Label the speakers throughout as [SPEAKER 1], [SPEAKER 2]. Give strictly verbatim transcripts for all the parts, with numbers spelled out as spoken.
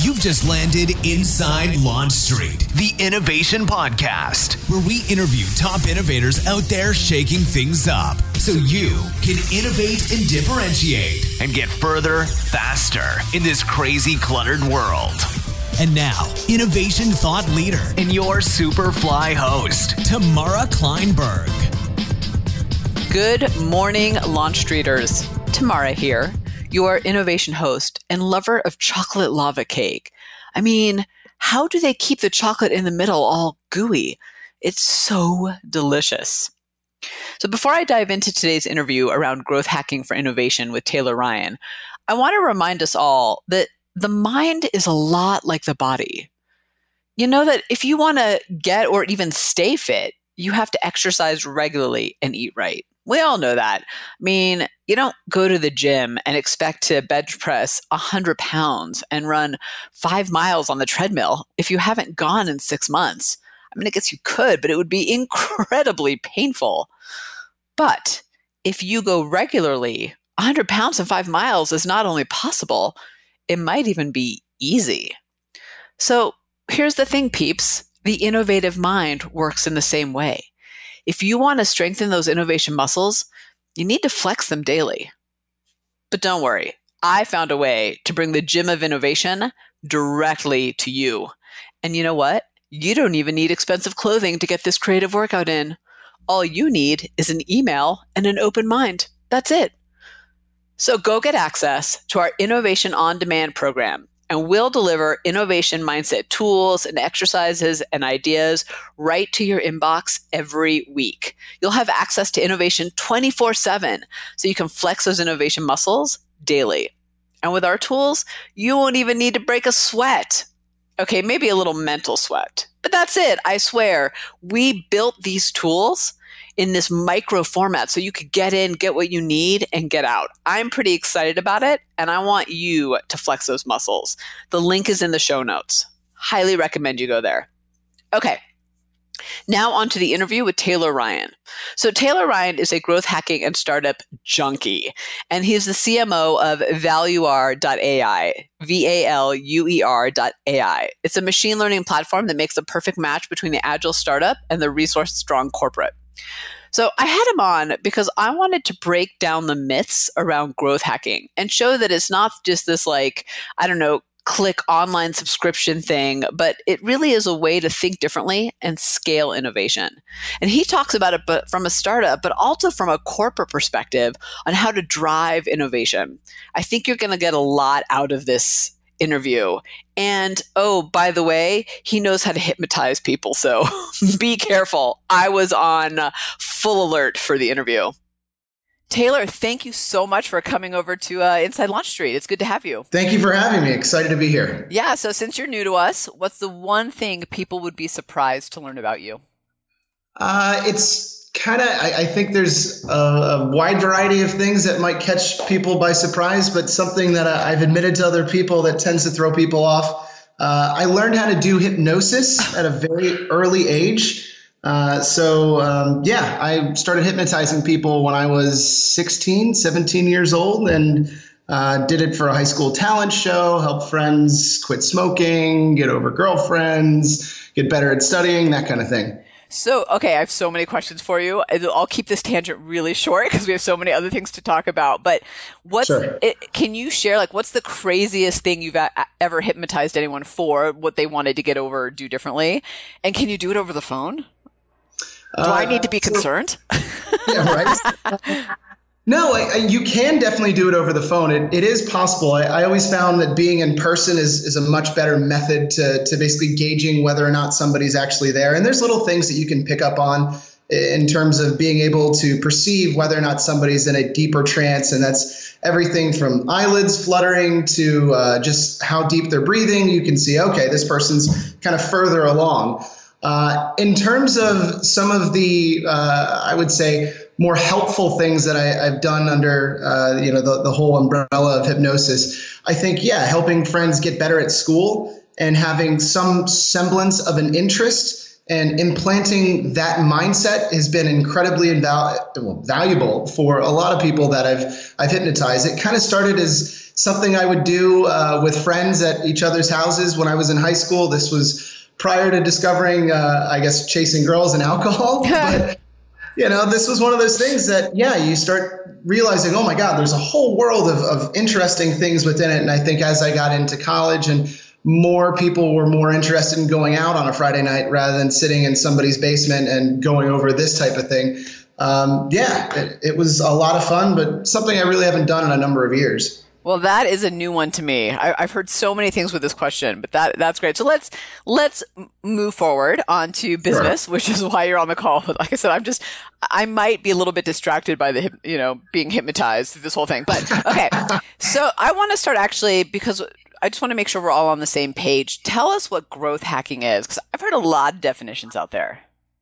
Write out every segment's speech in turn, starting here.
[SPEAKER 1] You've just landed inside Launch Street, the Innovation Podcast, where we interview top innovators out there shaking things up so you can innovate and differentiate and get further, faster in this crazy, cluttered world. And now, innovation thought leader and your Superfly host, Tamara Kleinberg.
[SPEAKER 2] Good morning, Launch Streeters. Tamara here, your innovation host and lover of chocolate lava cake. I mean, how do they keep the chocolate in the middle all gooey? It's so delicious. So before I dive into today's interview around growth hacking for innovation with Taylor Ryan, I want to remind us all that the mind is a lot like the body. You know that if you want to get or even stay fit, you have to exercise regularly and eat right. We all know that. I mean, you don't go to the gym and expect to bench press one hundred pounds and run five miles on the treadmill if you haven't gone in six months. I mean, I guess you could, but it would be incredibly painful. But if you go regularly, one hundred pounds and five miles is not only possible, it might even be easy. So here's the thing, peeps. The innovative mind works in the same way. If you want to strengthen those innovation muscles, you need to flex them daily. But don't worry, I found a way to bring the gym of innovation directly to you. And you know what? You don't even need expensive clothing to get this creative workout in. All you need is an email and an open mind. That's it. So go get access to our Innovation On Demand program, and we'll deliver innovation mindset tools and exercises and ideas right to your inbox every week. You'll have access to innovation twenty-four seven, so you can flex those innovation muscles daily. And with our tools, you won't even need to break a sweat. Okay, maybe a little mental sweat, but that's it. I swear, we built these tools in this micro format so you could get in, get what you need, and get out. I'm pretty excited about it, and I want you to flex those muscles. The link is in the show notes. Highly recommend you go there. Okay, now on to the interview with Taylor Ryan. So Taylor Ryan is a growth hacking and startup junkie, and he's the C M O of Valuer dot A I, V A L U E R dot A I. It's a machine learning platform that makes a perfect match between the agile startup and the resource-strong corporate. So I had him on because I wanted to break down the myths around growth hacking and show that it's not just this like, I don't know, click online subscription thing, but it really is a way to think differently and scale innovation. And he talks about it but from a startup, but also from a corporate perspective on how to drive innovation. I think you're going to get a lot out of this interview. And oh, by the way, he knows how to hypnotize people. So be careful. I was on full alert for the interview. Taylor, thank you so much for coming over to uh, Inside Launch Street. It's good to have you.
[SPEAKER 3] Thank you for having me. Excited to be here.
[SPEAKER 2] Yeah. So since you're new to us, what's the one thing people would be surprised to learn about you?
[SPEAKER 3] Uh, it's kind of, I, I think there's a, a wide variety of things that might catch people by surprise, but something that I, I've admitted to other people that tends to throw people off. Uh, I learned how to do hypnosis at a very early age. Uh, so, um, yeah, I started hypnotizing people when I was sixteen, seventeen years old, and uh, did it for a high school talent show, help friends quit smoking, get over girlfriends, get better at studying, that kind of thing.
[SPEAKER 2] So, okay, I have so many questions for you. I'll keep this tangent really short because we have so many other things to talk about. But what's
[SPEAKER 3] sure.
[SPEAKER 2] it, can you share, like, what's the craziest thing you've a- ever hypnotized anyone for, what they wanted to get over or do differently? And can you do it over the phone? Do uh, I need to be concerned?
[SPEAKER 3] So, yeah, right. No, I, I, you can definitely do it over the phone. It, it is possible. I, I always found that being in person is, is a much better method to, to basically gauging whether or not somebody's actually there. And there's little things that you can pick up on in terms of being able to perceive whether or not somebody's in a deeper trance. And that's everything from eyelids fluttering to uh, just how deep they're breathing. You can see, okay, this person's kind of further along. Uh, in terms of some of the, uh, I would say, more helpful things that I, I've done under, uh, you know, the, the whole umbrella of hypnosis, I think, yeah, helping friends get better at school and having some semblance of an interest And implanting that mindset has been incredibly inval- valuable for a lot of people that I've I've hypnotized. It kind of started as something I would do uh, with friends at each other's houses when I was in high school. This was prior to discovering, uh, I guess, chasing girls and alcohol. But, you know, this was one of those things that, yeah, you start realizing, oh, my God, there's a whole world of, of interesting things within it. And I think as I got into college and more people were more interested in going out on a Friday night rather than sitting in somebody's basement and going over this type of thing. Um, yeah, it, it was a lot of fun, but something I really haven't done in a number of years.
[SPEAKER 2] Well, that is a new one to me. I, I've heard so many things with this question, but that that's great. So let's let's move forward onto business, sure. Which is why you're on the call. But like I said, I'm just I might be a little bit distracted by the you know being hypnotized through this whole thing. But okay, so I want to start actually because I just want to make sure we're all on the same page. Tell us what growth hacking is, because I've heard a lot of definitions out there.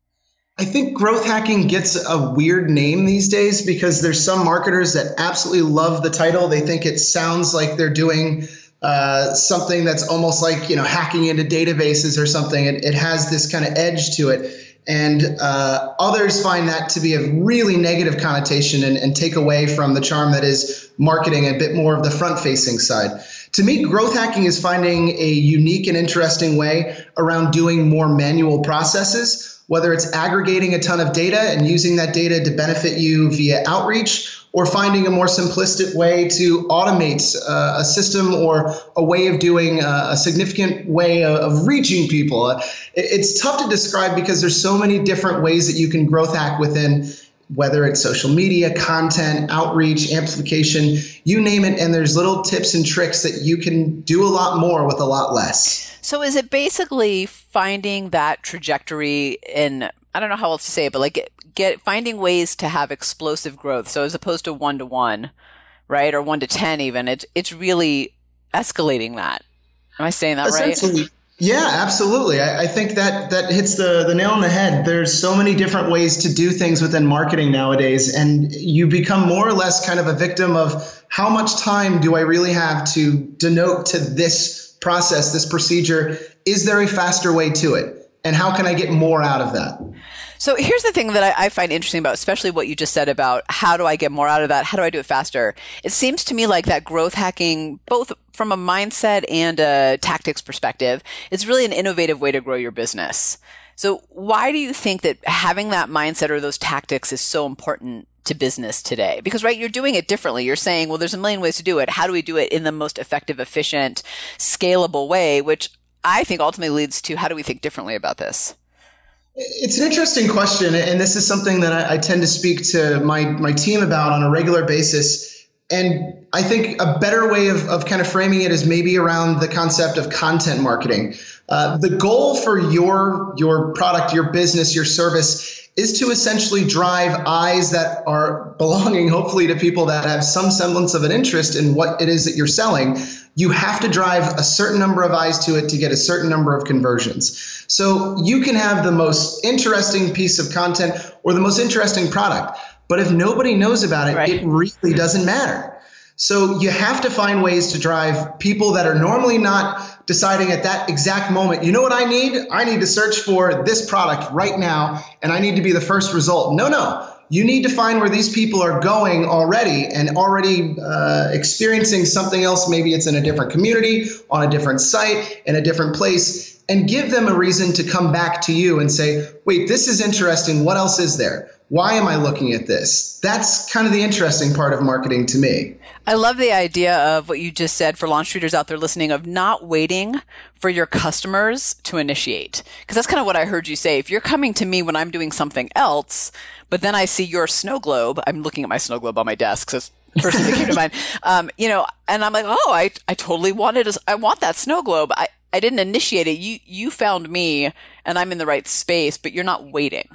[SPEAKER 3] I think growth hacking gets a weird name these days because there's some marketers that absolutely love the title. They think it sounds like they're doing uh, something that's almost like, you know, hacking into databases or something. It, it has this kind of edge to it. And uh, others find that to be a really negative connotation and, and take away from the charm that is marketing, a bit more of the front-facing side. To me, growth hacking is finding a unique and interesting way around doing more manual processes, whether it's aggregating a ton of data and using that data to benefit you via outreach, or finding a more simplistic way to automate uh, a system or a way of doing uh, a significant way of, of reaching people. Uh, it, it's tough to describe because there's so many different ways that you can growth hack within, whether it's social media, content, outreach, amplification, you name it. And there's little tips and tricks that you can do a lot more with a lot less.
[SPEAKER 2] So is it basically finding that trajectory in, I don't know how else to say it, but like get, get finding ways to have explosive growth. So as opposed to one to one, right? Or one to ten even, it's, it's really escalating that. Am I saying that right?
[SPEAKER 3] Yeah, absolutely. I, I think that that hits the, the nail on the head. There's so many different ways to do things within marketing nowadays, and you become more or less kind of a victim of how much time do I really have to denote to this process, this procedure? Is there a faster way to it? And how can I get more out of that?
[SPEAKER 2] So here's the thing that I, I find interesting about, especially what you just said about how do I get more out of that? How do I do it faster? It seems to me like that growth hacking, both from a mindset and a tactics perspective, is really an innovative way to grow your business. So why do you think that having that mindset or those tactics is so important to business today? Because, right, you're doing it differently. You're saying, well, there's a million ways to do it. How do we do it in the most effective, efficient, scalable way, which I think ultimately leads to how do we think differently about this?
[SPEAKER 3] It's an interesting question, and this is something that I, I tend to speak to my, my team about on a regular basis. And I think a better way of, of kind of framing it is maybe around the concept of content marketing. Uh, the goal for your, your product, your business, your service is to essentially drive eyes that are belonging, hopefully, to people that have some semblance of an interest in what it is that you're selling. You have to drive a certain number of eyes to it to get a certain number of conversions. So you can have the most interesting piece of content or the most interesting product, but if nobody knows about it, right, it really doesn't matter. So you have to find ways to drive people that are normally not deciding at that exact moment, you know what I need? I need to search for this product right now, and I need to be the first result. No, no. You need to find where these people are going already and already uh, experiencing something else. Maybe it's in a different community, on a different site, in a different place, and give them a reason to come back to you and say, wait, this is interesting. What else is there? Why am I looking at this? That's kind of the interesting part of marketing to me.
[SPEAKER 2] I love the idea of what you just said for launch treaters out there listening, of not waiting for your customers to initiate. Because that's kind of what I heard you say. If you're coming to me when I'm doing something else, but then I see your snow globe, I'm looking at my snow globe on my desk, so it's the first thing that came to mind. Um, you know, and I'm like, oh, I, I totally wanted, a, I want that snow globe. I, I didn't initiate it. You, you found me and I'm in the right space, but you're not waiting.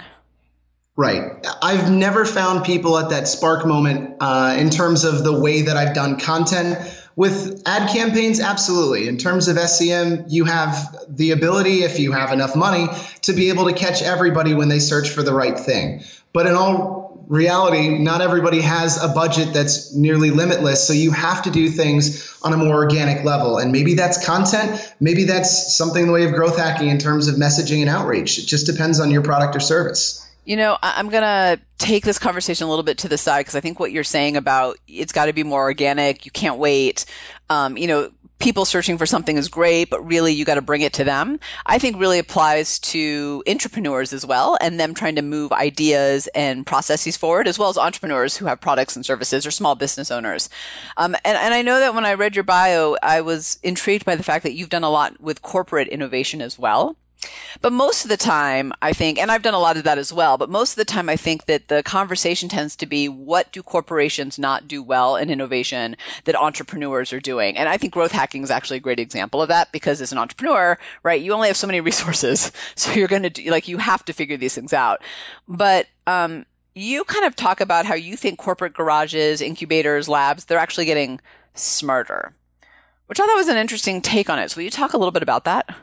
[SPEAKER 3] Right. I've never found people at that spark moment uh, in terms of the way that I've done content. With ad campaigns, absolutely. In terms of S E M, you have the ability, if you have enough money, to be able to catch everybody when they search for the right thing. But in all reality, not everybody has a budget that's nearly limitless. So you have to do things on a more organic level. And maybe that's content. Maybe that's something in the way of growth hacking in terms of messaging and outreach. It just depends on your product or service.
[SPEAKER 2] You know, I'm going to take this conversation a little bit to the side because I think what you're saying about it's got to be more organic. You can't wait. Um, you know, people searching for something is great, but really you got to bring it to them. I think really applies to entrepreneurs as well and them trying to move ideas and processes forward, as well as entrepreneurs who have products and services or small business owners. Um, and, and I know that when I read your bio, I was intrigued by the fact that you've done a lot with corporate innovation as well. But most of the time, I think, and I've done a lot of that as well, but most of the time I think that the conversation tends to be what do corporations not do well in innovation that entrepreneurs are doing? And I think growth hacking is actually a great example of that because as an entrepreneur, right, you only have so many resources. So you're going to do, like, you have to figure these things out. But, um, you kind of talk about how you think corporate garages, incubators, labs, they're actually getting smarter, which I thought was an interesting take on it. So will you talk a little bit about that?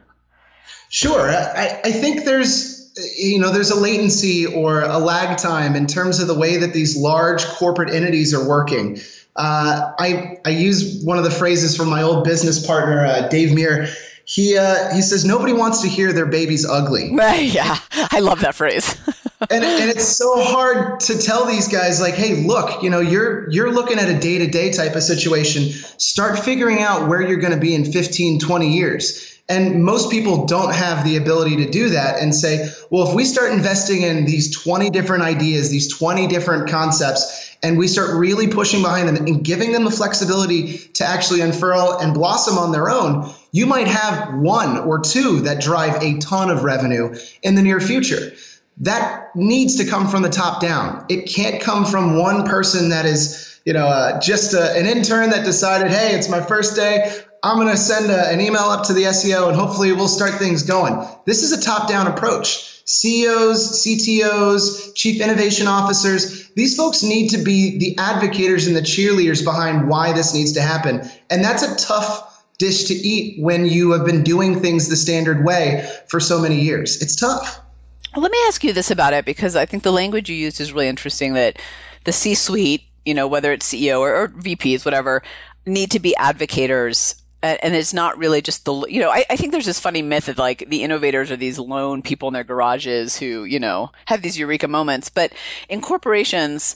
[SPEAKER 3] Sure. I, I think there's, you know, there's a latency or a lag time in terms of the way that these large corporate entities are working. Uh, I, I use one of the phrases from my old business partner, uh, Dave Muir. He, uh, he says, nobody wants to hear their baby's ugly.
[SPEAKER 2] Yeah, I love that phrase.
[SPEAKER 3] and, and it's so hard to tell these guys like, hey, look, you know, you're, you're looking at a day-to-day type of situation. Start figuring out where you're going to be in fifteen, twenty years. And most people don't have the ability to do that and say, well, if we start investing in these twenty different ideas, these twenty different concepts, and we start really pushing behind them and giving them the flexibility to actually unfurl and blossom on their own, you might have one or two that drive a ton of revenue in the near future. That needs to come from the top down. It can't come from one person that is, you know, uh, just a, an intern that decided, hey, it's my first day. I'm going to send a, an email up to the S E O and hopefully we'll start things going. This is a top-down approach. C E Os, C T Os, chief innovation officers, these folks need to be the advocators and the cheerleaders behind why this needs to happen. And that's a tough dish to eat when you have been doing things the standard way for so many years. It's tough.
[SPEAKER 2] Well, let me ask you this about it, because I think the language you used is really interesting, that the C-suite, you know, whether it's C E O or, or V Ps, whatever, need to be advocators. And it's not really just the, you know, I, I think there's this funny myth of like the innovators are these lone people in their garages who, you know, have these eureka moments. But in corporations,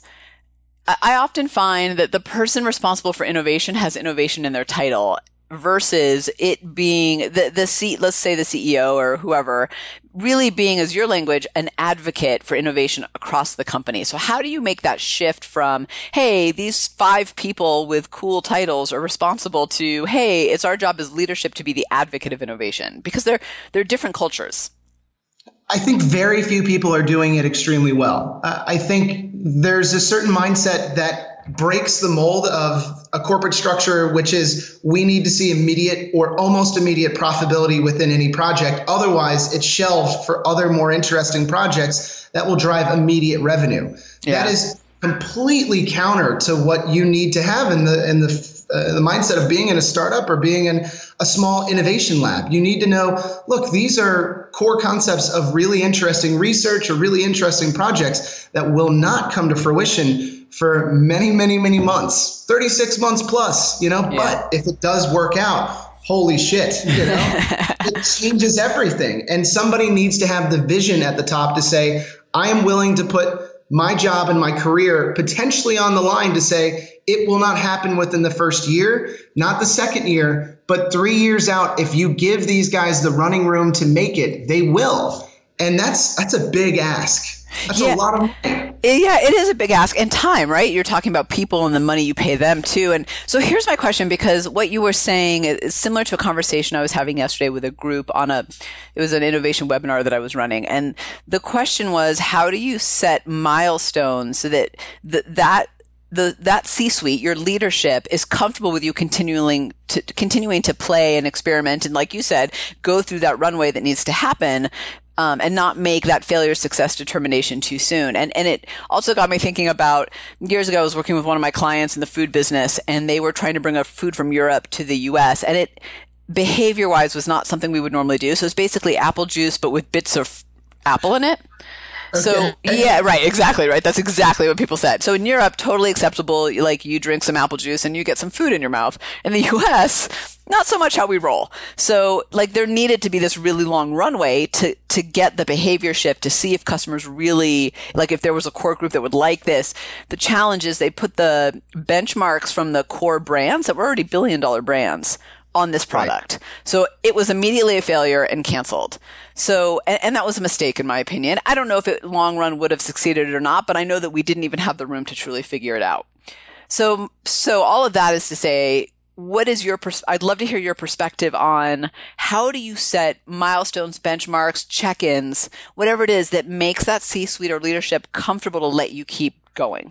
[SPEAKER 2] I often find that the person responsible for innovation has innovation in their title versus it being the, the C, let's say the C E O or whoever, really being, as your language, an advocate for innovation across the company. So how do you make that shift from, hey, these five people with cool titles are responsible to, hey, it's our job as leadership to be the advocate of innovation? Because they're, they're different cultures.
[SPEAKER 3] I think very few people are doing it extremely well. Uh, I think there's a certain mindset that breaks the mold of a corporate structure, which is we need to see immediate or almost immediate profitability within any project. Otherwise, it's shelved for other more interesting projects that will drive immediate revenue. Yeah. That is completely counter to what you need to have in the in the uh, the mindset of being in a startup or being in a small innovation lab. You need to know, look, these are core concepts of really interesting research or really interesting projects that will not come to fruition for many, many, many months, thirty-six months plus, you know, yeah. But if it does work out, holy shit, you know, it changes everything. And somebody needs to have the vision at the top to say, I am willing to put my job and my career potentially on the line to say it will not happen within the first year, not the second year, but three years out. If you give these guys the running room to make it, they will. And that's that's a big ask. That's yeah. a lot of money.
[SPEAKER 2] Yeah, it is a big ask. And time, right? You're talking about people and the money you pay them too. And so here's my question, because what you were saying is similar to a conversation I was having yesterday with a group on a, it was an innovation webinar that I was running. And the question was, how do you set milestones so that th- that the that C-suite, your leadership, is comfortable with you continuing to continuing to play and experiment and, like you said, go through that runway that needs to happen, um, and not make that failure success determination too soon. And and it also got me thinking about, years ago I was working with one of my clients in the food business, and they were trying to bring up food from Europe to the U S, and it behavior-wise was not something we would normally do. So it's basically apple juice, but with bits of apple in it. So, yeah, right, exactly, right. That's exactly what people said. So in Europe, totally acceptable, like you drink some apple juice and you get some food in your mouth. In the U S, not so much how we roll. So, like, there needed to be this really long runway to, to get the behavior shift, to see if customers really, like, if there was a core group that would like this. The challenge is they put the benchmarks from the core brands that were already billion dollar brands on this product. Right. So it was immediately a failure and canceled. So, and, and that was a mistake in my opinion. I don't know if it long run would have succeeded or not, but I know that we didn't even have the room to truly figure it out. So, so all of that is to say, what is your, pers- I'd love to hear your perspective on how do you set milestones, benchmarks, check-ins, whatever it is that makes that C-suite or leadership comfortable to let you keep going?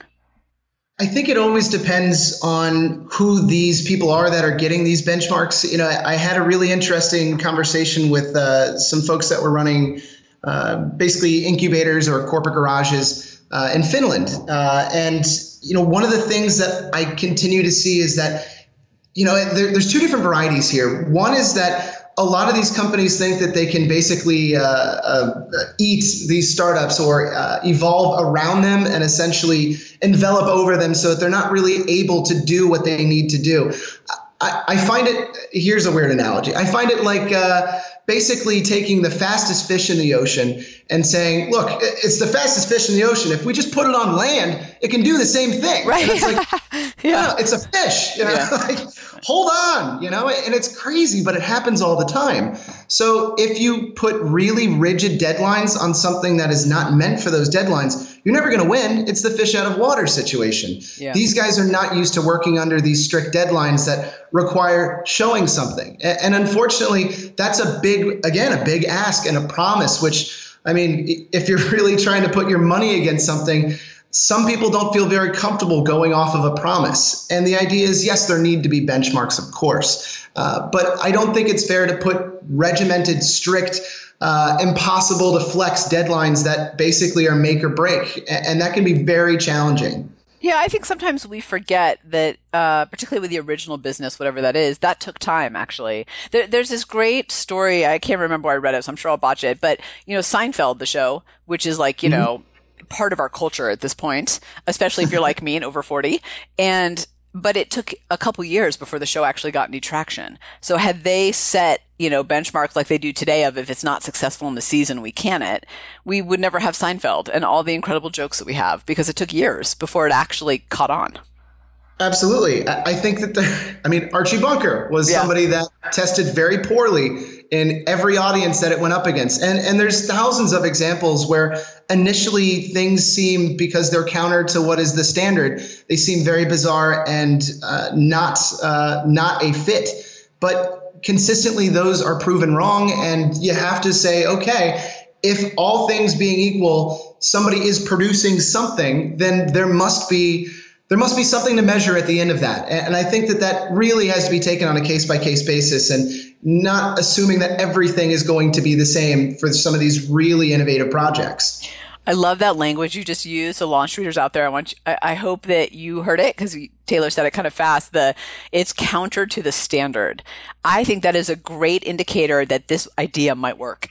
[SPEAKER 3] I think it always depends on who these people are that are getting these benchmarks. You know, I, I had a really interesting conversation with uh, some folks that were running uh, basically incubators or corporate garages uh, in Finland. Uh, and, you know, one of the things that I continue to see is that, you know, there, there's two different varieties here. One is that a lot of these companies think that they can basically uh, uh, eat these startups or uh, evolve around them and essentially envelop over them so that they're not really able to do what they need to do. I, I find it, here's a weird analogy. I find it like uh, basically taking the fastest fish in the ocean and saying, look, it's the fastest fish in the ocean. If we just put it on land, it can do the same thing.
[SPEAKER 2] Right.
[SPEAKER 3] And it's like, yeah, no, it's a fish. You know, yeah. like, hold on, you know, and it's crazy, but it happens all the time. So if you put really rigid deadlines on something that is not meant for those deadlines, you're never going to win. It's the fish out of water situation. Yeah. These guys are not used to working under these strict deadlines that require showing something. And unfortunately, that's a big, again, a big ask and a promise, which, I mean, if you're really trying to put your money against something, some people don't feel very comfortable going off of a promise. And the idea is, yes, there need to be benchmarks, of course. Uh, but I don't think it's fair to put regimented, strict, uh, impossible to flex deadlines that basically are make or break. And that can be very challenging.
[SPEAKER 2] Yeah, I think sometimes we forget that, uh, particularly with the original business, whatever that is, that took time, actually. There, there's this great story. I can't remember where I read it, so I'm sure I'll botch it. But, you know, Seinfeld, the show, which is like, you mm-hmm. know, part of our culture at this point, especially if you're like me and over forty. And, but it took a couple years before the show actually got any traction. So had they set, you know, benchmarks like they do today of if it's not successful in the season, we can it, we would never have Seinfeld and all the incredible jokes that we have because it took years before it actually caught on.
[SPEAKER 3] Absolutely. I think that the, I mean, Archie Bunker was yeah. somebody that tested very poorly in every audience that it went up against. And and there's thousands of examples where initially things seem, because they're counter to what is the standard, they seem very bizarre and uh, not uh, not a fit. But consistently those are proven wrong. And you have to say, okay, if all things being equal, somebody is producing something, then there must be There must be something to measure at the end of that. And I think that that really has to be taken on a case-by-case basis and not assuming that everything is going to be the same for some of these really innovative projects.
[SPEAKER 2] I love that language you just used. So launch readers out there, I want you, I, I hope that you heard it because Taylor said it kind of fast. The it's counter to the standard. I think that is a great indicator that this idea might work.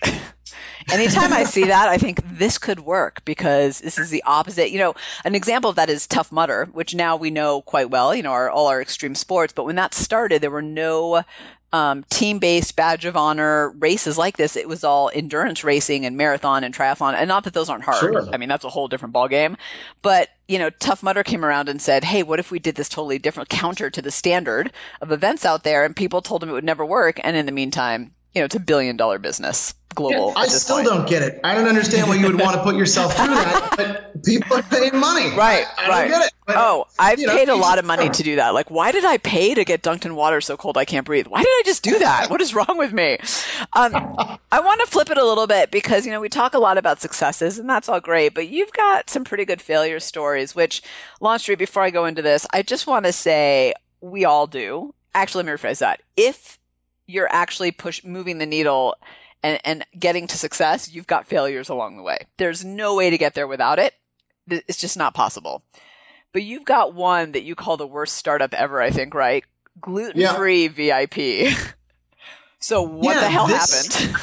[SPEAKER 2] Anytime I see that, I think this could work because this is the opposite. You know, an example of that is Tough Mudder, which now we know quite well, you know, our, all our extreme sports. But when that started, there were no um, team-based badge of honor races like this. It was all endurance racing and marathon and triathlon. And not that those aren't hard. Sure. I mean, that's a whole different ballgame. But, you know, Tough Mudder came around and said, hey, what if we did this totally different counter to the standard of events out there? And people told them it would never work. And in the meantime, you know, it's a billion dollar business. Global.
[SPEAKER 3] Yeah, I still point. don't get it. I don't understand why you would want to put yourself through that, but people are paying money.
[SPEAKER 2] Right,
[SPEAKER 3] I, I
[SPEAKER 2] right.
[SPEAKER 3] don't get it. But,
[SPEAKER 2] oh, I've
[SPEAKER 3] you know,
[SPEAKER 2] paid a lot of money to do that. Like, why did I pay to get dunked in water so cold I can't breathe? Why did I just do that? What is wrong with me? Um, I want to flip it a little bit because, you know, we talk a lot about successes and that's all great, but you've got some pretty good failure stories, which, LaunchStreet, before I go into this, I just want to say we all do. Actually, let me rephrase that. If you're actually push moving the needle and, and getting to success, you've got failures along the way. There's no way to get there without it. It's just not possible. But you've got one that you call the worst startup ever, I think, right? Gluten-free yeah. V I P. So what yeah, the hell
[SPEAKER 3] this,
[SPEAKER 2] happened?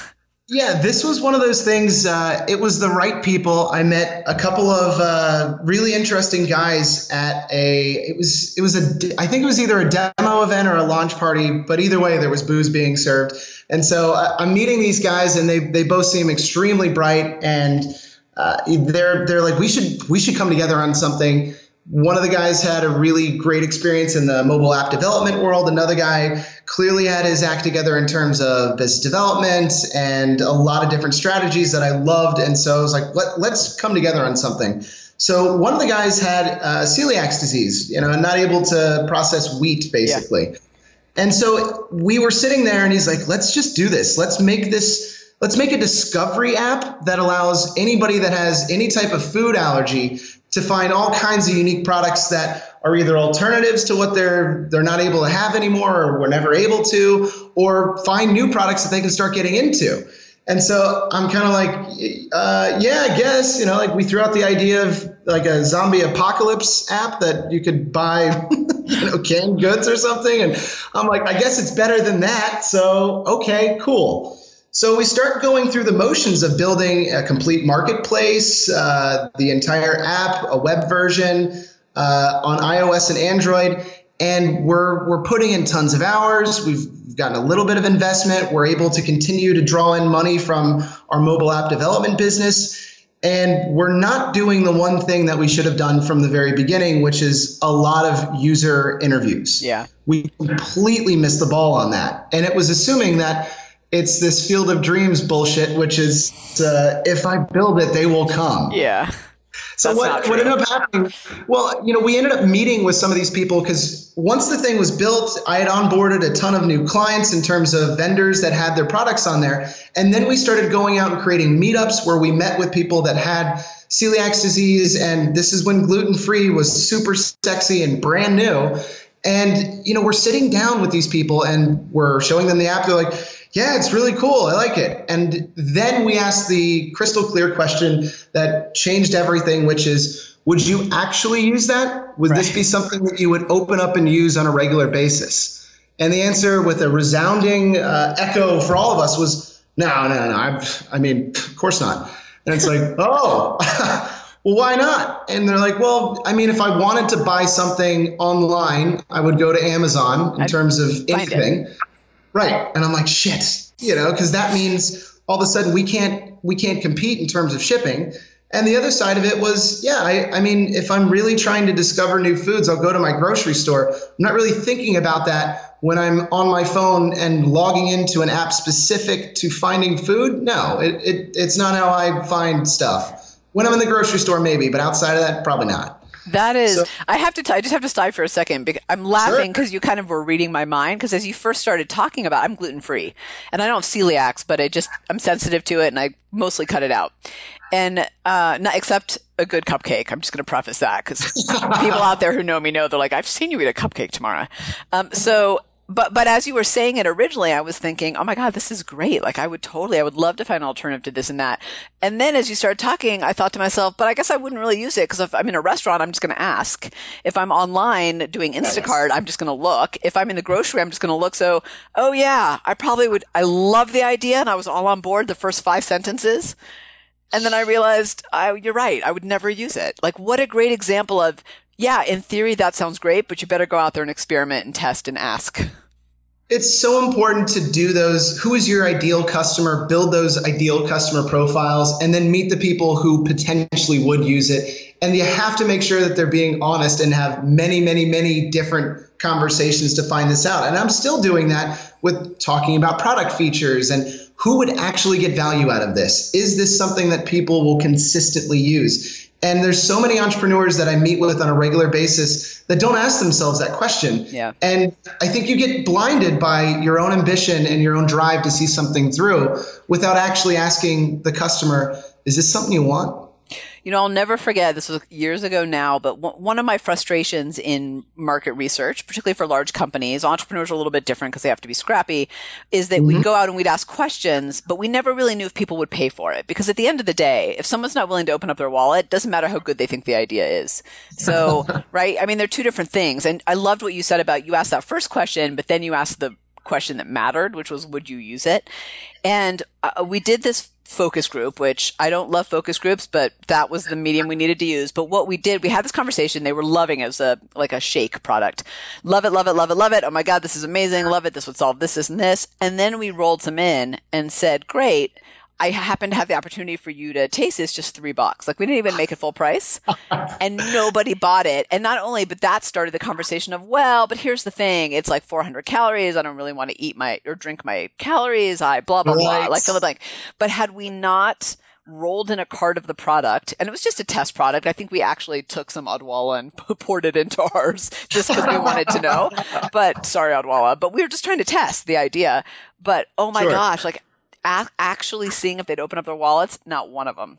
[SPEAKER 3] Yeah, this was one of those things. Uh, it was the right people. I met a couple of uh, really interesting guys at a. It was. It was a. I think it was either a demo event or a launch party. But either way, there was booze being served. And so uh, I'm meeting these guys, and they they both seem extremely bright. And uh, they're they're like, we should we should come together on something. One of the guys had a really great experience in the mobile app development world. Another guy clearly had his act together in terms of business development and a lot of different strategies that I loved. And so I was like, Let, let's come together on something. So one of the guys had uh, celiac disease, you know, and not able to process wheat, basically. Yeah. And so we were sitting there, and he's like, let's just do this. Let's make this. Let's make a discovery app that allows anybody that has any type of food allergy to find all kinds of unique products that are either alternatives to what they're they're not able to have anymore or were never able to, or find new products that they can start getting into. And so I'm kind of like, uh, yeah, I guess, you know, like we threw out the idea of like a zombie apocalypse app that you could buy, you know, canned goods or something. And I'm like, I guess it's better than that. So, okay, cool. So we start going through the motions of building a complete marketplace, uh, the entire app, a web version uh, on iOS and Android, and we're we're putting in tons of hours. We've gotten a little bit of investment. We're able to continue to draw in money from our mobile app development business, and we're not doing the one thing that we should have done from the very beginning, which is a lot of user interviews.
[SPEAKER 2] Yeah,
[SPEAKER 3] we completely missed the ball on that, and it was assuming that it's this field of dreams bullshit, which is uh, if I build it, they will come.
[SPEAKER 2] Yeah.
[SPEAKER 3] So what, what ended up happening? Well, you know, we ended up meeting with some of these people because once the thing was built, I had onboarded a ton of new clients in terms of vendors that had their products on there. And then we started going out and creating meetups where we met with people that had celiac disease. And this is when gluten-free was super sexy and brand new. And, you know, we're sitting down with these people and we're showing them the app. They're like, yeah, it's really cool. I like it. And then we asked the crystal clear question that changed everything, which is, would you actually use that? Would right. this be something that you would open up and use on a regular basis? And the answer with a resounding uh, echo for all of us was, no, no, no. I, I mean, of course not. And it's like, oh, well, why not? And they're like, well, I mean, if I wanted to buy something online, I would go to Amazon in I'd terms of anything. It. Right. And I'm like, shit, you know, because that means all of a sudden we can't we can't compete in terms of shipping. And the other side of it was, yeah, I, I mean, if I'm really trying to discover new foods, I'll go to my grocery store. I'm not really thinking about that when I'm on my phone and logging into an app specific to finding food. No, it, it it's not how I find stuff. When I'm in the grocery store, maybe, but outside of that, probably not.
[SPEAKER 2] That is, so, I have to, t- I just have to stop for a second because I'm laughing because sure. you kind of were reading my mind. Because as you first started talking about, I'm gluten free and I don't have celiacs, but I just, I'm sensitive to it and I mostly cut it out. And, uh, not except a good cupcake. I'm just going to preface that because people out there who know me know they're like, I've seen you eat a cupcake tomorrow. Um, so, But but as you were saying it originally, I was thinking, oh my God, this is great. Like I would totally, I would love to find an alternative to this and that. And then as you started talking, I thought to myself, but I guess I wouldn't really use it because if I'm in a restaurant, I'm just going to ask. If I'm online doing Instacart, I'm just going to look. If I'm in the grocery, I'm just going to look. So, oh yeah, I probably would, I love the idea and I was all on board the first five sentences. And then I realized, I, you're right, I would never use it. Like what a great example of, yeah, in theory, that sounds great, but you better go out there and experiment and test and ask.
[SPEAKER 3] It's so important to do those. Who is your ideal customer? Build those ideal customer profiles and then meet the people who potentially would use it. And you have to make sure that they're being honest and have many, many, many different conversations to find this out. And I'm still doing that with talking about product features and who would actually get value out of this. Is this something that people will consistently use? And there's so many entrepreneurs that I meet with on a regular basis that don't ask themselves that question.
[SPEAKER 2] Yeah.
[SPEAKER 3] And I think you get blinded by your own ambition and your own drive to see something through without actually asking the customer, is this something you want?
[SPEAKER 2] You know, I'll never forget, this was years ago now, but w- one of my frustrations in market research, particularly for large companies, entrepreneurs are a little bit different because they have to be scrappy, is that mm-hmm. we'd go out and we'd ask questions, but we never really knew if people would pay for it. Because at the end of the day, if someone's not willing to open up their wallet, it doesn't matter how good they think the idea is. So, right? I mean, they're two different things. And I loved what you said about you asked that first question, but then you asked the question that mattered, which was, would you use it? And uh, we did this focus group, which I don't love focus groups, but that was the medium we needed to use. But what we did, we had this conversation. They were loving it. It was a, like a shake product. Love it, love it, love it, love it. Oh my God, this is amazing. Love it. This would solve this, this, and this. And then we rolled some in and said, great. I happen to have the opportunity for you to taste this, just three bucks. Like we didn't even make it full price and nobody bought it. And not only, but that started the conversation of, well, but here's the thing. It's like four hundred calories. I don't really want to eat my or drink my calories. I blah, blah, blah,
[SPEAKER 3] right.
[SPEAKER 2] like fill the blank. But had we not rolled in a cart of the product, and it was just a test product. I think we actually took some Odwalla and poured it into ours just because we wanted to know. But sorry, Odwalla, but we were just trying to test the idea. But oh my
[SPEAKER 3] Sure.
[SPEAKER 2] gosh, like, actually seeing if they'd open up their wallets, not one of them.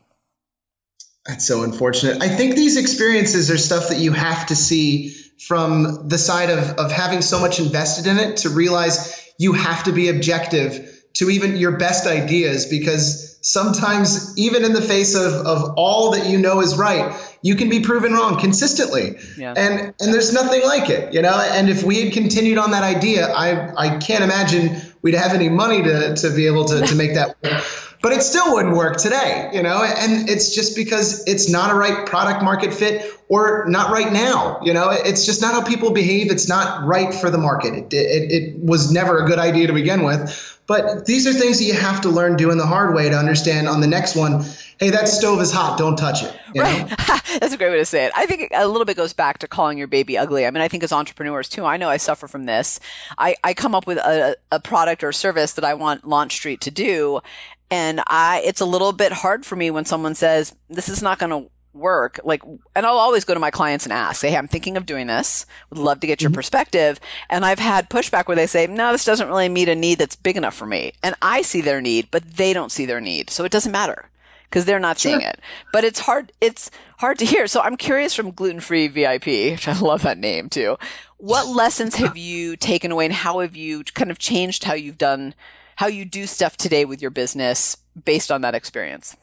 [SPEAKER 3] That's so unfortunate. I think these experiences are stuff that you have to see from the side of, of having so much invested in it to realize you have to be objective to even your best ideas, because sometimes even in the face of, of all that you know is right, you can be proven wrong consistently. Yeah. And and there's nothing like it, you know? And if we had continued on that idea, I I can't imagine we'd have any money to, to be able to, to make that work. But it still wouldn't work today, you know? And it's just because it's not a right product market fit or not right now, you know? It's just not how people behave. It's not right for the market. It, it, it was never a good idea to begin with. But these are things that you have to learn doing the hard way to understand on the next one. Hey, that stove is hot. Don't touch it. You
[SPEAKER 2] right.
[SPEAKER 3] know?
[SPEAKER 2] That's a great way to say it. I think a little bit goes back to calling your baby ugly. I mean, I think as entrepreneurs too, I know I suffer from this. I, I come up with a, a product or service that I want Launch Street to do. And I, it's a little bit hard for me when someone says, this is not going to work. Like, and I'll always go to my clients and ask, hey, I'm thinking of doing this. Would love to get your mm-hmm. perspective. And I've had pushback where they say, no, this doesn't really meet a need that's big enough for me. And I see their need, but they don't see their need. So it doesn't matter because they're not
[SPEAKER 3] sure.
[SPEAKER 2] seeing it. But it's hard, it's hard to hear. So I'm curious from Gluten-Free V I P, which I love that name too. What lessons have you taken away and how have you kind of changed how you've done, how you do stuff today with your business based on that experience?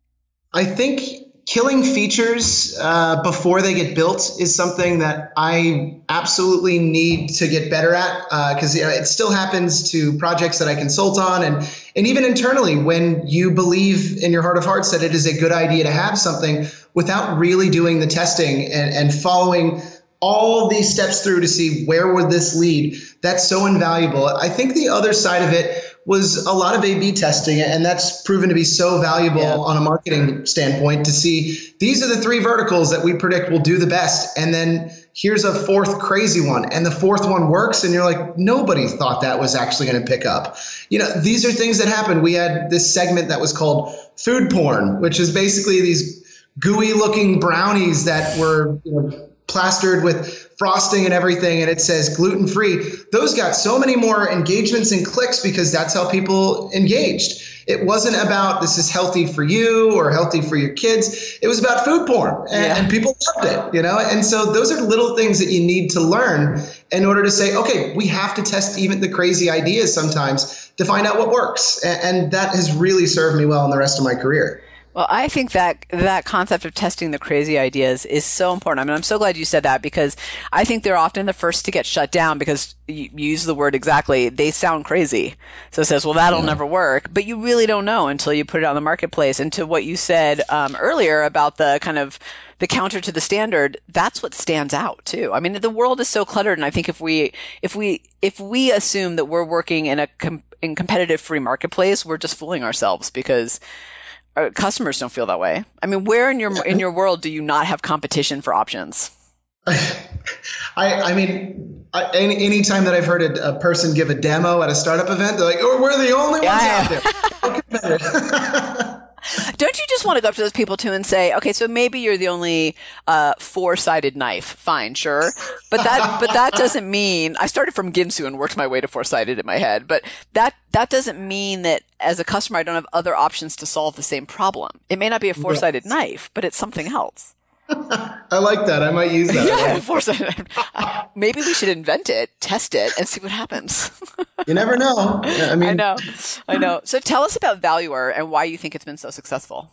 [SPEAKER 3] I think killing features uh, before they get built is something that I absolutely need to get better at, because uh, you know, it still happens to projects that I consult on, and and even internally when you believe in your heart of hearts that it is a good idea to have something without really doing the testing and, and following all these steps through to see where would this lead. That's so invaluable. I think the other side of it was a lot of A B testing, and that's proven to be so valuable yeah. on a marketing standpoint to see these are the three verticals that we predict will do the best. And then here's a fourth crazy one, and the fourth one works. And you're like, nobody thought that was actually going to pick up. You know, these are things that happen. We had this segment that was called food porn, which is basically these gooey looking brownies that were, you know, plastered with frosting and everything, and it says gluten-free. Those got so many more engagements and clicks because that's how people engaged. It wasn't about this is healthy for you or healthy for your kids. It was about food porn, and, yeah. and people loved it, you know? And so those are little things that you need to learn in order to say, okay, we have to test even the crazy ideas sometimes to find out what works. And, and that has really served me well in the rest of my career.
[SPEAKER 2] Well, I think that that concept of testing the crazy ideas is so important. I mean, I'm so glad you said that because I think they're often the first to get shut down because you, you use the word exactly. They sound crazy. So it says, well, that'll yeah. never work. But you really don't know until you put it on the marketplace. And to what you said um, earlier about the kind of the counter to the standard, that's what stands out too. I mean, the world is so cluttered. And I think if we, if we, if we assume that we're working in a com- in competitive free marketplace, we're just fooling ourselves because customers don't feel that way. I mean, where in your in your world do you not have competition for options?
[SPEAKER 3] I I mean, I, any anytime that I've heard a, a person give a demo at a startup event, they're like, "Oh, we're the only ones yeah. out there."
[SPEAKER 2] Don't you just want to go up to those people too and say, okay, so maybe you're the only uh, four-sided knife. Fine, sure. But that but that doesn't mean – I started from Ginsu and worked my way to four-sided in my head. But that that doesn't mean that as a customer I don't have other options to solve the same problem. It may not be a four-sided yes. knife, but it's something else.
[SPEAKER 3] I like that. I might use that.
[SPEAKER 2] Yeah, four-sided. Maybe we should invent it, test it, and see what happens.
[SPEAKER 3] You never know. I mean,
[SPEAKER 2] I know. I know. So tell us about Valuer and why you think it's been so successful.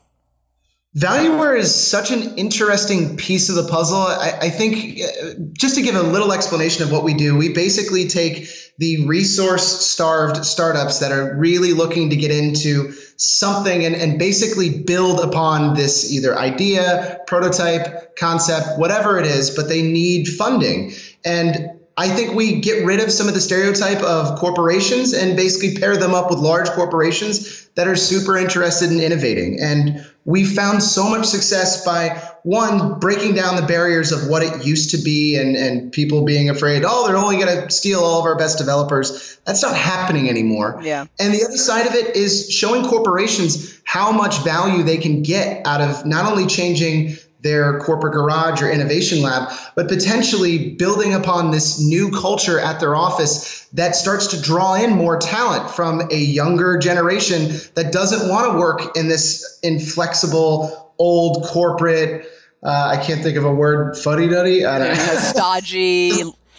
[SPEAKER 3] Valuer is such an interesting piece of the puzzle. I, I think uh, just to give a little explanation of what we do, we basically take the resource-starved startups that are really looking to get into something and, and basically build upon this either idea, prototype, concept, whatever it is, but they need funding. And I think we get rid of some of the stereotype of corporations and basically pair them up with large corporations that are super interested in innovating. And we found so much success by, one, breaking down the barriers of what it used to be and, and people being afraid, oh, they're only going to steal all of our best developers. That's not happening anymore.
[SPEAKER 2] Yeah.
[SPEAKER 3] And the other side of it is showing corporations how much value they can get out of not only changing their corporate garage or innovation lab, but potentially building upon this new culture at their office that starts to draw in more talent from a younger generation that doesn't want to work in this inflexible, old corporate, uh, I can't think of a word, fuddy-duddy? I don't know.
[SPEAKER 2] Stodgy.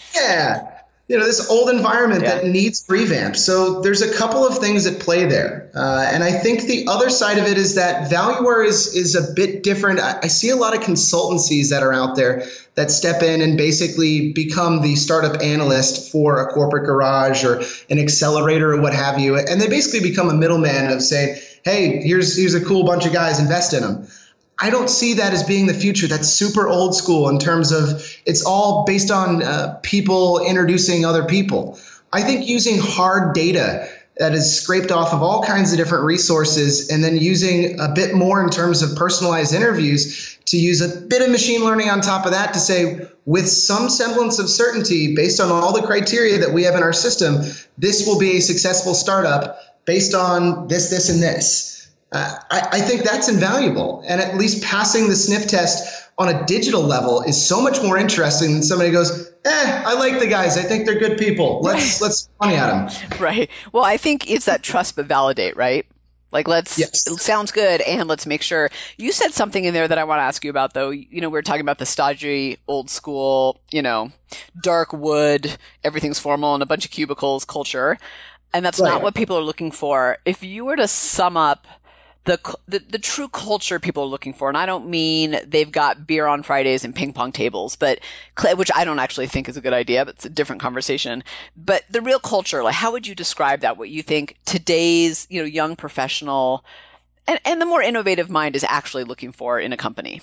[SPEAKER 3] Yeah. You know, this old environment
[SPEAKER 2] yeah.
[SPEAKER 3] that needs revamp. So there's a couple of things at play there. Uh, and I think the other side of it is that Valueware is, is a bit different. I, I see a lot of consultancies that are out there that step in and basically become the startup analyst for a corporate garage or an accelerator or what have you. And they basically become a middleman of saying, hey, here's, here's a cool bunch of guys, invest in them. I don't see that as being the future. That's super old school in terms of it's all based on uh, people introducing other people. I think using hard data that is scraped off of all kinds of different resources and then using a bit more in terms of personalized interviews to use a bit of machine learning on top of that to say with some semblance of certainty based on all the criteria that we have in our system, this will be a successful startup based on this, this, and this. Uh, I, I think that's invaluable. And at least passing the sniff test on a digital level is so much more interesting than somebody goes, eh, I like the guys. I think they're good people. Let's, let's throw money at them.
[SPEAKER 2] Right. Well, I think it's that trust but validate, right? Like, let's,
[SPEAKER 3] yes.
[SPEAKER 2] It sounds good. And let's make sure. You said something in there that I want to ask you about, though. You know, we were talking about the stodgy, old school, you know, dark wood, everything's formal and a bunch of cubicles culture. And that's right. Not what people are looking for. If you were to sum up The, the the true culture people are looking for, and I don't mean they've got beer on Fridays and ping pong tables, but which I don't actually think is a good idea, but it's a different conversation. But the real culture, like how would you describe that? What you think today's you know young professional and, and the more innovative mind is actually looking for in a company?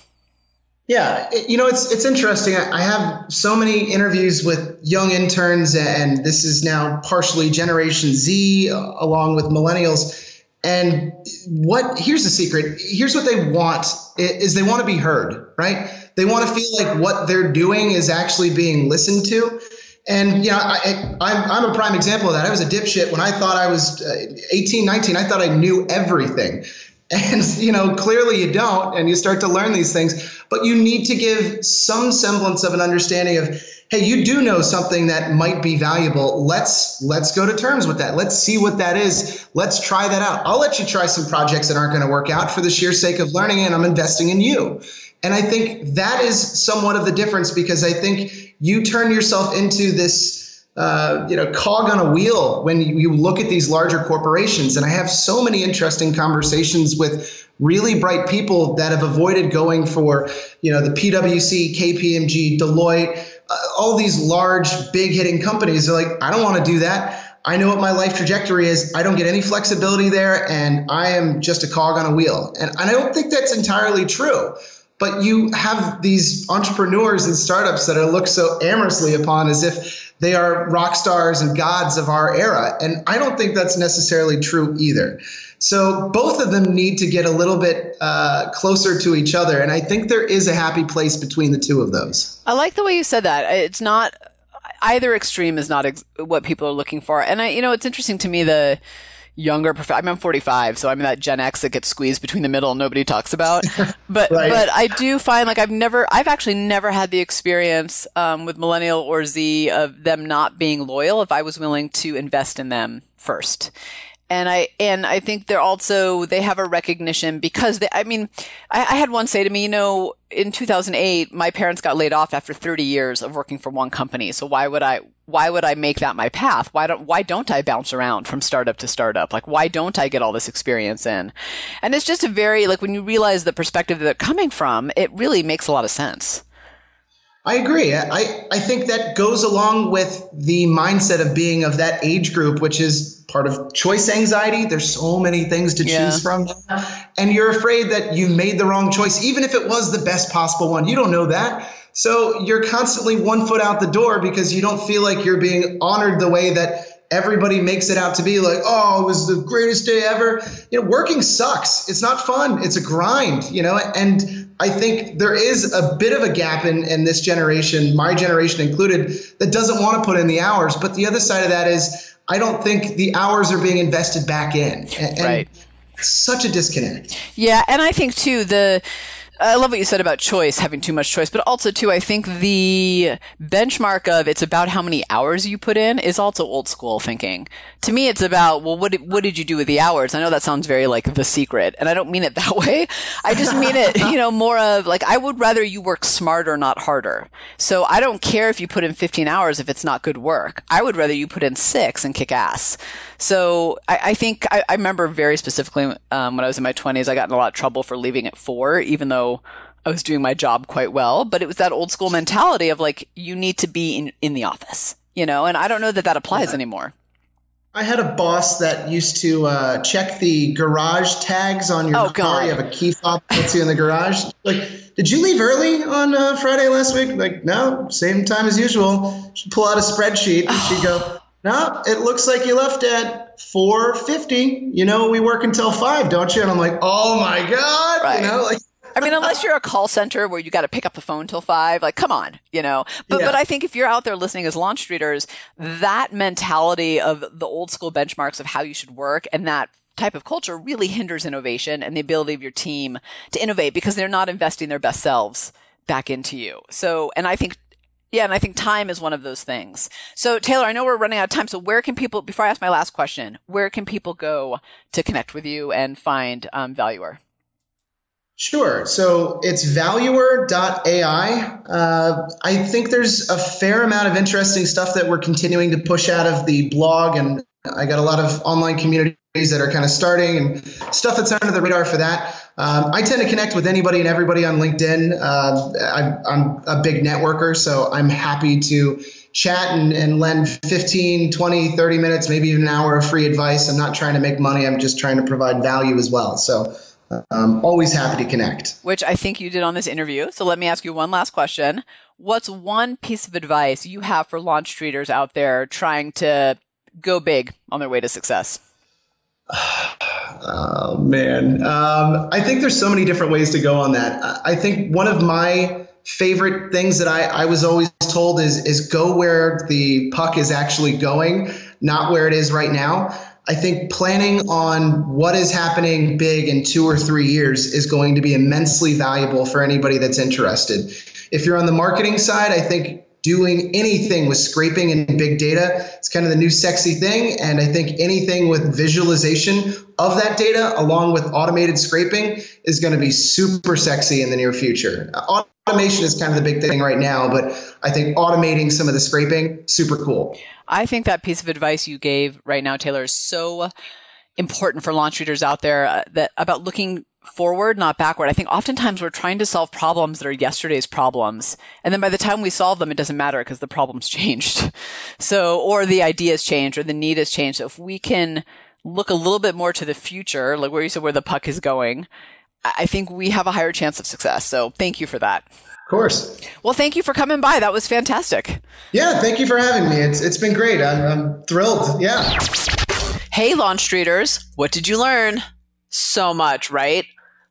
[SPEAKER 3] Yeah, it, you know it's it's interesting. I, I have so many interviews with young interns, and this is now partially Generation Z uh, along with millennials. And what here's the secret. Here's what they want is they want to be heard, right? They want to feel like what they're doing is actually being listened to. And, you know, I, I'm, I'm a prime example of that. I was a dipshit when I thought I was eighteen, nineteen. I thought I knew everything. And, you know, clearly you don't. And you start to learn these things. But you need to give some semblance of an understanding of, hey, you do know something that might be valuable. Let's let's go to terms with that. Let's see what that is. Let's try that out. I'll let you try some projects that aren't going to work out for the sheer sake of learning, and I'm investing in you. And I think that is somewhat of the difference, because I think you turn yourself into this uh, you know, cog on a wheel when you, you look at these larger corporations. And I have so many interesting conversations with really bright people that have avoided going for, you know, the P W C, K P M G, Deloitte, uh, all these large, big hitting companies. They're like, I don't want to do that. I know what my life trajectory is. I don't get any flexibility there, and I am just a cog on a wheel. And, and I don't think that's entirely true. But you have these entrepreneurs and startups that are looked so amorously upon as if they are rock stars and gods of our era. And I don't think that's necessarily true either. So both of them need to get a little bit uh, closer to each other. And I think there is a happy place between the two of those.
[SPEAKER 2] I like the way you said that. It's not either extreme is not ex- what people are looking for. And I, you know, it's interesting to me, the younger, prof- I mean, I'm forty-five, so I'm that Gen X that gets squeezed between the middle and nobody talks about. But
[SPEAKER 3] right.
[SPEAKER 2] but I do find like I've never, I've actually never had the experience um, with millennial or Z of them not being loyal if I was willing to invest in them first. And I and I think they're also, they have a recognition because they, I mean, I, I had one say to me, you know, in two thousand eight, my parents got laid off after thirty years of working for one company. So why would I, why would I make that my path? Why don't, why don't I bounce around from startup to startup? Like, why don't I get all this experience in? And it's just a very, like, when you realize the perspective that they're coming from, it really makes a lot of sense.
[SPEAKER 3] I agree. I, I think that goes along with the mindset of being of that age group, which is part of choice anxiety. There's so many things to yeah. choose from. And you're afraid that you made the wrong choice, even if it was the best possible one. You don't know that. So you're constantly one foot out the door because you don't feel like you're being honored the way that everybody makes it out to be, like, oh, it was the greatest day ever. You know, working sucks. It's not fun. It's a grind, you know, and I think there is a bit of a gap in, in this generation, my generation included, that doesn't want to put in the hours. But the other side of that is I don't think the hours are being invested back in. And,
[SPEAKER 2] right.
[SPEAKER 3] and such a disconnect.
[SPEAKER 2] Yeah. And I think, too, the I love what you said about choice, having too much choice, but also, too, I think the benchmark of it's about how many hours you put in is also old school thinking. To me, it's about, well, what did, what did you do with the hours? I know that sounds very like The Secret, and I don't mean it that way. I just mean it, you know, more of like, I would rather you work smarter, not harder. So I don't care if you put in fifteen hours if it's not good work. I would rather you put in six and kick ass. So I, I think I, I remember very specifically um, when I was in my twenties, I got in a lot of trouble for leaving at four, even though I was doing my job quite well. But it was that old school mentality of like, you need to be in, in the office, you know, and I don't know that that applies yeah. anymore.
[SPEAKER 3] I had a boss that used to uh, check the garage tags on your
[SPEAKER 2] oh,
[SPEAKER 3] car.
[SPEAKER 2] God.
[SPEAKER 3] You have a key fob that puts you in the garage. Like, did you leave early on uh, Friday last week? Like, no, same time as usual. She'd pull out a spreadsheet and she'd go, no, it looks like you left at four fifty. You know, we work until five, don't you? And I'm like, oh my God.
[SPEAKER 2] Right.
[SPEAKER 3] You know, like,
[SPEAKER 2] I mean, unless you're a call center where you got to pick up the phone till five, like, come on, you know. But yeah. but I think if you're out there listening as launch streeters, that mentality of the old school benchmarks of how you should work and that type of culture really hinders innovation and the ability of your team to innovate because they're not investing their best selves back into you. So, and I think, yeah, and I think time is one of those things. So, Taylor, I know we're running out of time. So where can people, before I ask my last question, where can people go to connect with you and find um, Valuer?
[SPEAKER 3] Sure. So it's valuer dot A I. Uh, I think there's a fair amount of interesting stuff that we're continuing to push out of the blog. And I got a lot of online communities that are kind of starting and stuff that's under the radar for that. Um, I tend to connect with anybody and everybody on LinkedIn. Uh, I, I'm a big networker, so I'm happy to chat and, and lend fifteen, twenty, thirty minutes, maybe even an hour of free advice. I'm not trying to make money. I'm just trying to provide value as well. So I'm always happy to connect.
[SPEAKER 2] Which I think you did on this interview. So let me ask you one last question. What's one piece of advice you have for launch streeters out there trying to go big on their way to success?
[SPEAKER 3] Oh, man. Um, I think there's so many different ways to go on that. I think one of my favorite things that I, I was always told is, is go where the puck is actually going, not where it is right now. I think planning on what is happening big in two or three years is going to be immensely valuable for anybody that's interested. If you're on the marketing side, I think doing anything with scraping and big data, it's kind of the new sexy thing. And I think anything with visualization of that data along with automated scraping is going to be super sexy in the near future. Automation is kind of the big thing right now, but I think automating some of the scraping, super cool.
[SPEAKER 2] I think that piece of advice you gave right now, Taylor, is so important for launch streeters out there uh, that about looking forward, not backward. I think oftentimes we're trying to solve problems that are yesterday's problems. And then by the time we solve them, it doesn't matter because the problem's changed. So, or the idea's changed or the need has changed. So if we can look a little bit more to the future, like where you said where the puck is going, I think we have a higher chance of success. So thank you for that.
[SPEAKER 3] Of course.
[SPEAKER 2] Well, thank you for coming by. That was fantastic.
[SPEAKER 3] Yeah, thank you for having me. It's It's been great. I'm, I'm thrilled. Yeah.
[SPEAKER 2] Hey, launch streeters. What did you learn? So much, right?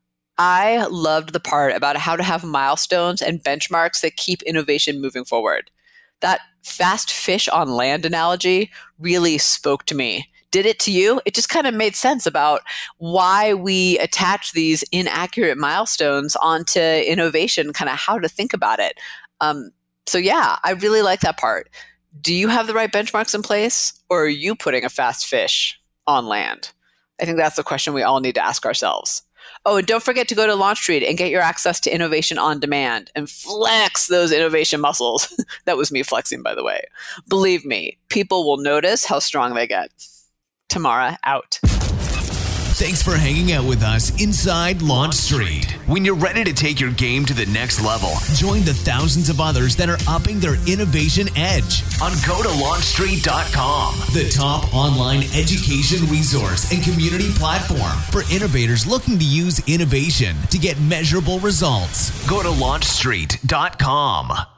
[SPEAKER 2] I loved the part about how to have milestones and benchmarks that keep innovation moving forward. That fast fish on land analogy really spoke to me. Did it to you? It just kind of made sense about why we attach these inaccurate milestones onto innovation, kind of how to think about it. Um, so yeah, I really like that part. Do you have the right benchmarks in place, or are you putting a fast fish on land? I think that's the question we all need to ask ourselves. Oh, and don't forget to go to LaunchStreet and get your access to innovation on demand and flex those innovation muscles. That was me flexing, by the way. Believe me, people will notice how strong they get. Tamara out.
[SPEAKER 1] Thanks for hanging out with us inside Launch Street. When you're ready to take your game to the next level, join the thousands of others that are upping their innovation edge on go to launch street dot com, the top online education resource and community platform for innovators looking to use innovation to get measurable results. Go to launch street dot com.